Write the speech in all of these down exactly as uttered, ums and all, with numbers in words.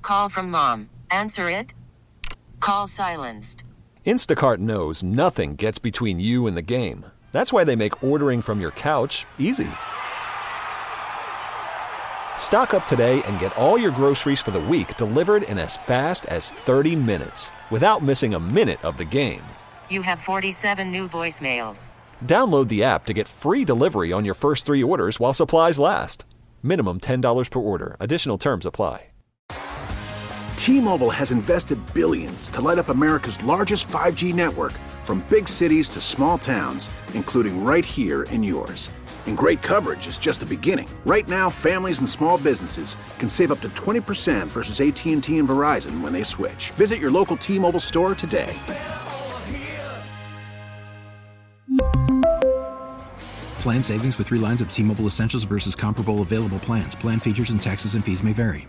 Call from mom. Answer it. Call silenced. Instacart knows nothing gets between you and the game. That's why they make ordering from your couch easy. Stock up today and get all your groceries for the week delivered in as fast as thirty minutes without missing a minute of the game. You have forty-seven new voicemails. Download the app to get free delivery on your first three orders while supplies last. Minimum ten dollars per order. Additional terms apply. T-Mobile has invested billions to light up America's largest five G network, from big cities to small towns, including right here in yours. And great coverage is just the beginning. Right now, families and small businesses can save up to twenty percent versus A T and T and Verizon when they switch. Visit your local T-Mobile store today. Plan savings with three lines of T-Mobile Essentials versus comparable available plans. Plan features and taxes and fees may vary.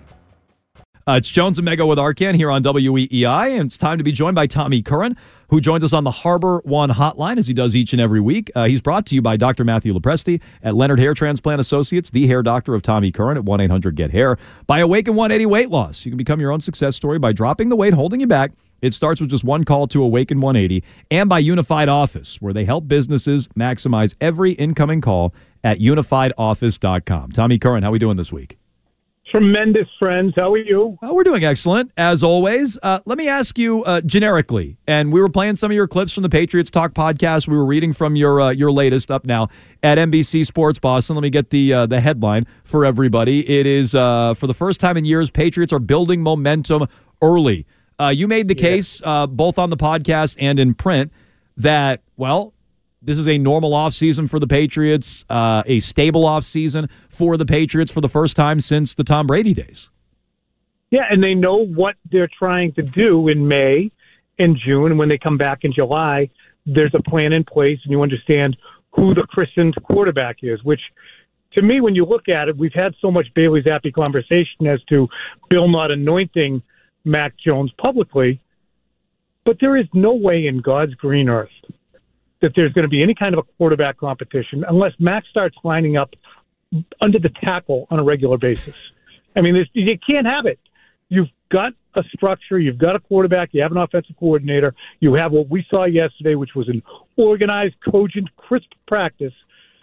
Uh, it's Jones and Mego with Arcand here on W E E I, and it's time to be joined by Tommy Curran, who joins us on the Harbor One hotline, as he does each and every week. Uh, he's brought to you by Doctor Matthew Lopresti at Leonard Hair Transplant Associates, the hair doctor of Tommy Curran at one eight hundred get hair. By Awaken one eighty Weight Loss. You can become your own success story by dropping the weight holding you back. It starts with just one call to Awaken one eighty, and by Unified Office, where they help businesses maximize every incoming call at unified office dot com. Tommy Curran, how are we doing this week? Tremendous, friends. How are you? Uh, we're doing excellent, as always. Uh, let me ask you uh, generically, and we were playing some of your clips from the Patriots Talk podcast. We were reading from your uh, your latest up now at N B C Sports Boston. Let me get the uh, the headline for everybody. It is, uh, for the first time in years, Patriots are building momentum early. Uh, you made the yeah. case, uh, both on the podcast and in print, that, well, this is a normal offseason for the Patriots, uh, a stable offseason for the Patriots for the first time since the Tom Brady days. Yeah, and they know what they're trying to do in May and June, and when they come back in July, there's a plan in place, and you understand who the christened quarterback is, which, to me, when you look at it, we've had so much Bailey Zappi conversation as to Bill not anointing Mac Jones publicly, but there is no way in God's green earth that there's going to be any kind of a quarterback competition unless Mac starts lining up under the tackle on a regular basis. I mean, you can't have it. You've got a structure. You've got a quarterback. You have an offensive coordinator. You have what we saw yesterday, which was an organized, cogent, crisp practice.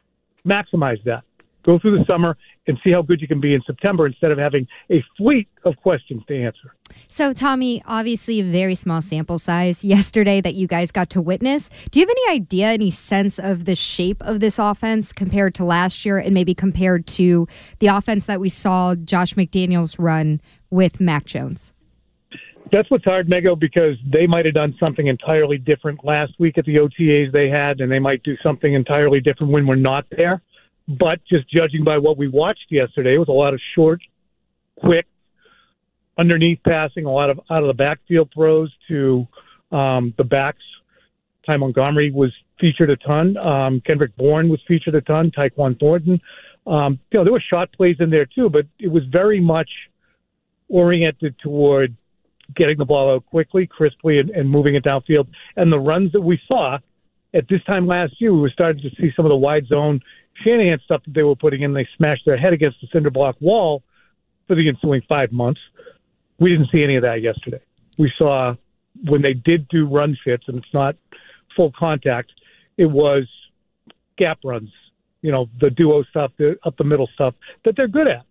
Maximize that. Go through the summer and see how good you can be in September instead of having a fleet of questions to answer. So, Tommy, obviously a very small sample size yesterday that you guys got to witness. Do you have any idea, any sense of the shape of this offense compared to last year and maybe compared to the offense that we saw Josh McDaniels run with Mac Jones? That's what's hard, Mego, because they might have done something entirely different last week at the O T As they had, and they might do something entirely different when we're not there. But just judging by what we watched yesterday, it was a lot of short, quick, underneath passing, a lot of out of the backfield throws to um, the backs. Ty Montgomery was featured a ton. Um, Kendrick Bourne was featured a ton. Tyquan Thornton. Um, you know, there were shot plays in there too, but it was very much oriented toward getting the ball out quickly, crisply, and, and moving it downfield. And the runs that we saw at this time last year, we were starting to see some of the wide zone Shanahan stuff that they were putting in. They smashed their head against the cinder block wall for the ensuing five months. We didn't see any of that yesterday. We saw when they did do run fits, and it's not full contact, it was gap runs, you know, the duo stuff, the up the middle stuff that they're good at.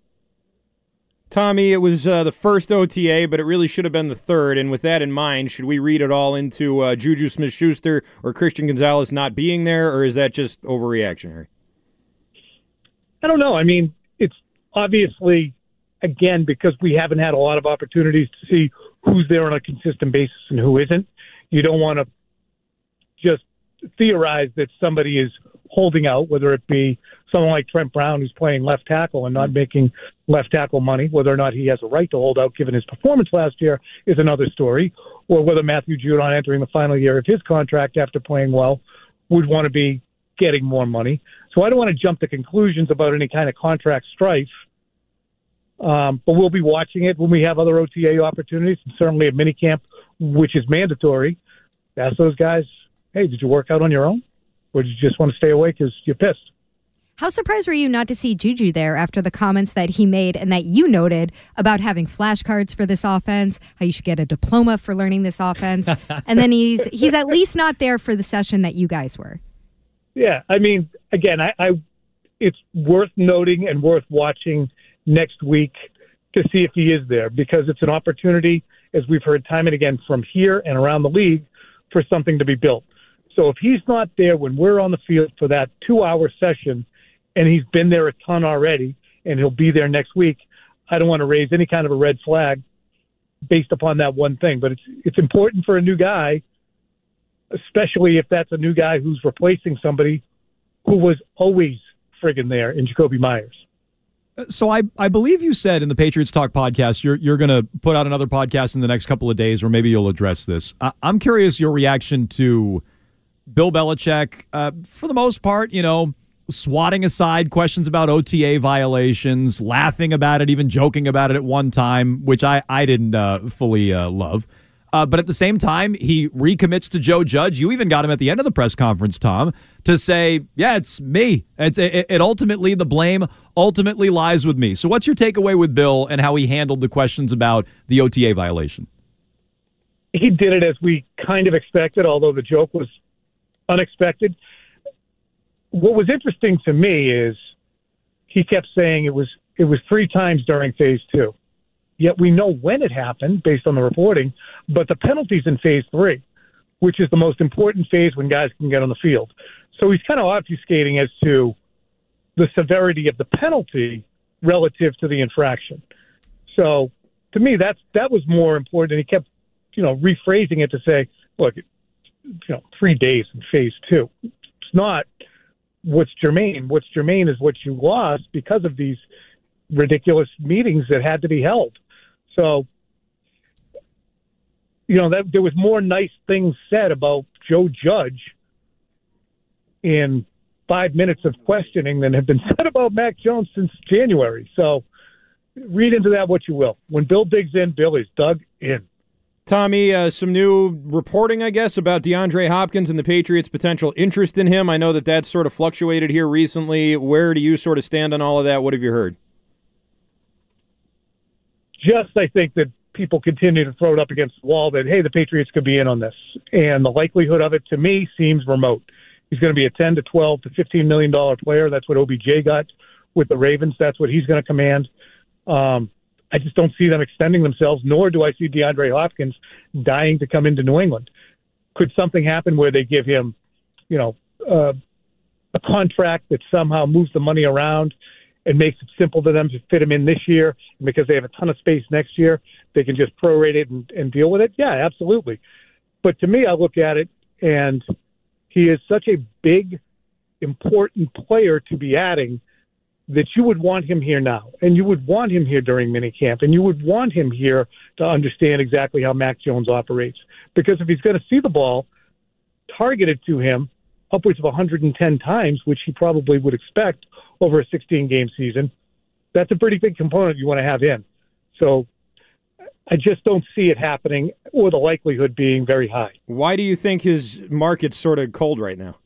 Tommy, it was uh, the first O T A, but it really should have been the third. And with that in mind, should we read it all into uh, Juju Smith-Schuster or Christian Gonzalez not being there, or is that just overreactionary? I don't know. I mean, it's obviously, again, because we haven't had a lot of opportunities to see who's there on a consistent basis and who isn't. You don't want to just theorize that somebody is holding out, whether it be someone like Trent Brown who's playing left tackle and not making left tackle money. Whether or not he has a right to hold out given his performance last year is another story, or whether Matthew Judon, entering the final year of his contract after playing well, would want to be getting more money. So I don't want to jump to conclusions about any kind of contract strife, um, but we'll be watching it when we have other O T A opportunities, and certainly at minicamp, which is mandatory. Ask those guys, hey, did you work out on your own? Or did you just want to stay away because you're pissed? How surprised were you not to see Juju there after the comments that he made and that you noted about having flashcards for this offense, how you should get a diploma for learning this offense, and then he's he's at least not there for the session that you guys were? Yeah, I mean, again, I, I it's worth noting and worth watching next week to see if he is there, because it's an opportunity, as we've heard time and again from here and around the league, for something to be built. So if he's not there when we're on the field for that two-hour session, and he's been there a ton already, and he'll be there next week, I don't want to raise any kind of a red flag based upon that one thing. But it's it's important for a new guy, especially if that's a new guy who's replacing somebody who was always friggin' there in Jakobi Meyers. So I, I believe you said in the Patriots Talk podcast, you're you're going to put out another podcast in the next couple of days, or maybe you'll address this. I, I'm curious your reaction to Bill Belichick, uh, for the most part, you know, swatting aside questions about O T A violations, laughing about it, even joking about it at one time, which I, I didn't uh, fully uh, love. Uh, but at the same time, he recommits to Joe Judge. You even got him at the end of the press conference, Tom, to say, yeah, it's me. It's, it, it ultimately, the blame ultimately lies with me. So what's your takeaway with Bill and how he handled the questions about the O T A violation? He did it as we kind of expected, although the joke was unexpected. What was interesting to me is he kept saying it was it was three times during phase two. Yet we know when it happened based on the reporting, but the penalty's in phase three, which is the most important phase when guys can get on the field. So he's kind of obfuscating as to the severity of the penalty relative to the infraction. So to me, that's that was more important. And he kept, you know, rephrasing it to say, look, you know, three days in phase two. It's not what's germane. What's germane is what you lost because of these ridiculous meetings that had to be held. So, you know, that there was more nice things said about Joe Judge in five minutes of questioning than have been said about Mac Jones since January. So read into that what you will. When Bill digs in, Bill is dug in. Tommy, uh, some new reporting, I guess, about DeAndre Hopkins and the Patriots' potential interest in him. I know that that's sort of fluctuated here recently. Where do you sort of stand on all of that? What have you heard? Just, I think that people continue to throw it up against the wall that, hey, the Patriots could be in on this. And the likelihood of it, to me, seems remote. He's going to be a ten to twelve to fifteen million dollars player. That's what O B J got with the Ravens. That's what he's going to command. Um, I just don't see them extending themselves, nor do I see DeAndre Hopkins dying to come into New England. Could something happen where they give him, you know, uh, a contract that somehow moves the money around and makes it simple for them to fit him in this year, and because they have a ton of space next year, they can just prorate it and, and deal with it? Yeah, absolutely. But to me, I look at it, and he is such a big, important player to be adding that you would want him here now, and you would want him here during minicamp, and you would want him here to understand exactly how Mac Jones operates. Because if he's going to see the ball targeted to him upwards of one hundred ten times, which he probably would expect over a sixteen-game season, that's a pretty big component you want to have in. So I just don't see it happening, or the likelihood being very high. Why do you think his market's sort of cold right now?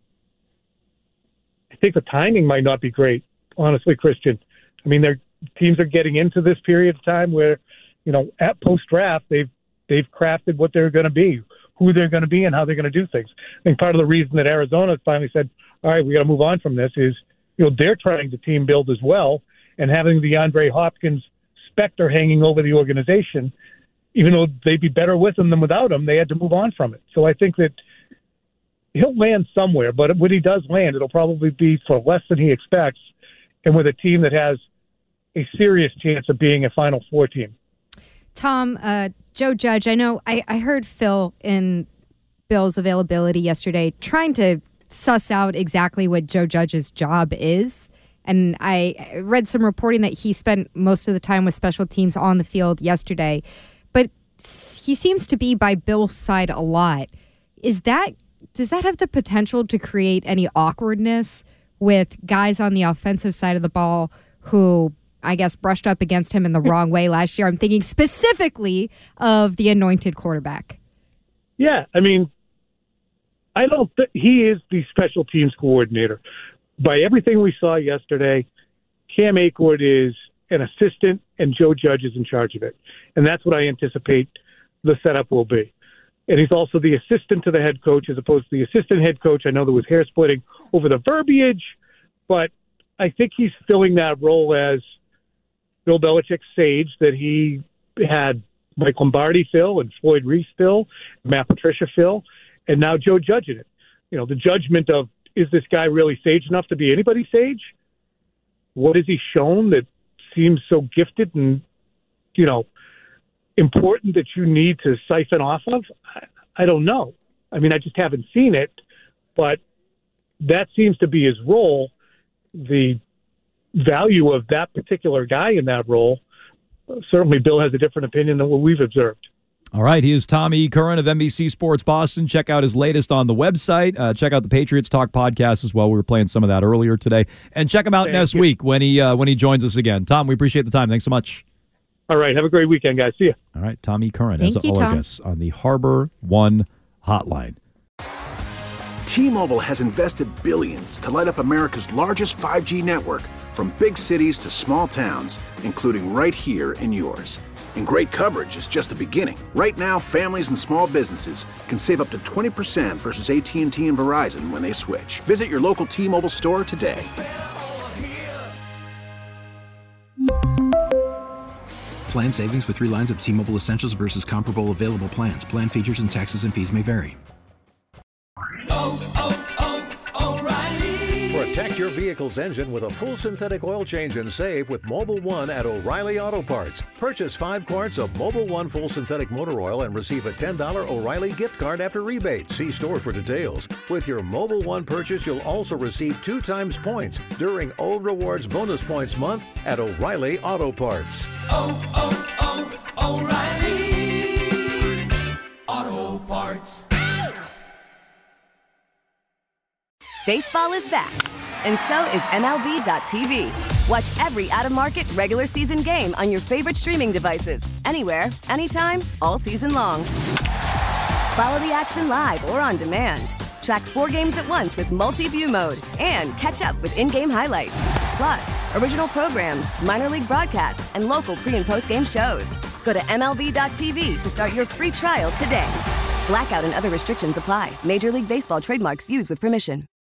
I think the timing might not be great, honestly, Christian. I mean, their teams are getting into this period of time where, you know, at post-draft, they've they've crafted what they're going to be, who they're going to be, and how they're going to do things. I think part of the reason that Arizona finally said, all right, we got to move on from this is, you know, they're trying to team build as well, and having the DeAndre Hopkins specter hanging over the organization, even though they'd be better with him than without him, they had to move on from it. So I think that he'll land somewhere, but when he does land, it'll probably be for less than he expects, and with a team that has a serious chance of being a Final Four team. Tom, uh, Joe Judge, I know I, I heard Phil in Bill's availability yesterday trying to suss out exactly what Joe Judge's job is. And I read some reporting that he spent most of the time with special teams on the field yesterday. But he seems to be by Bill's side a lot. Is that does that have the potential to create any awkwardness with guys on the offensive side of the ball who, I guess, brushed up against him in the wrong way last year? I'm thinking specifically of the anointed quarterback. Yeah, I mean, I don't think he is the special teams coordinator. by everything we saw yesterday, Cam Akewood is an assistant and Joe Judge is in charge of it. And that's what I anticipate the setup will be. And he's also the assistant to the head coach as opposed to the assistant head coach. I know there was hair splitting over the verbiage, but I think he's filling that role as Bill Belichick's sage that he had Mike Lombardi fill and Floyd Reese fill, Matt Patricia fill, and now Joe Judge in it. You know, the judgment of, is this guy really sage enough to be anybody's sage? What has he shown that seems so gifted and, you know, important that you need to siphon off of? I, I don't know. I mean, I just haven't seen it, but that seems to be his role. The value of that particular guy in that role, certainly Bill has a different opinion than what we've observed. All right, he is Tommy Curran of N B C Sports Boston. Check out his latest on the website. Uh, check out the Patriots Talk podcast as well. We were playing some of that earlier today. And check him out Thank next you. week when he uh, when he joins us again. Tom, we appreciate the time. Thanks so much. All right, have a great weekend, guys. See you. All right, Tommy Curran Thank as you, all our Tom. guests on the Harbor One Hotline. T-Mobile has invested billions to light up America's largest five G network, from big cities to small towns, including right here in yours. And great coverage is just the beginning. Right now, families and small businesses can save up to twenty percent versus A T and T and Verizon when they switch. Visit your local T-Mobile store today. Plan savings with three lines of T-Mobile Essentials versus comparable available plans. Plan features and taxes and fees may vary. Protect your vehicle's engine with a full synthetic oil change and save with Mobil one at O'Reilly Auto Parts. Purchase five quarts of Mobil one full synthetic motor oil and receive a ten dollars O'Reilly gift card after rebate. See store for details. With your Mobil one purchase, you'll also receive two times points during O Rewards Bonus Points Month at O'Reilly Auto Parts. Oh, oh, oh, O'Reilly Auto Parts. Baseball is back, and so is M L B dot T V. Watch every out-of-market regular season game on your favorite streaming devices, anywhere, anytime, all season long. Follow the action live or on demand. Track four games at once with multi-view mode and catch up with in-game highlights. Plus, original programs, minor league broadcasts, and local pre- and post-game shows. Go to M L B dot T V to start your free trial today. Blackout and other restrictions apply. Major League Baseball trademarks used with permission.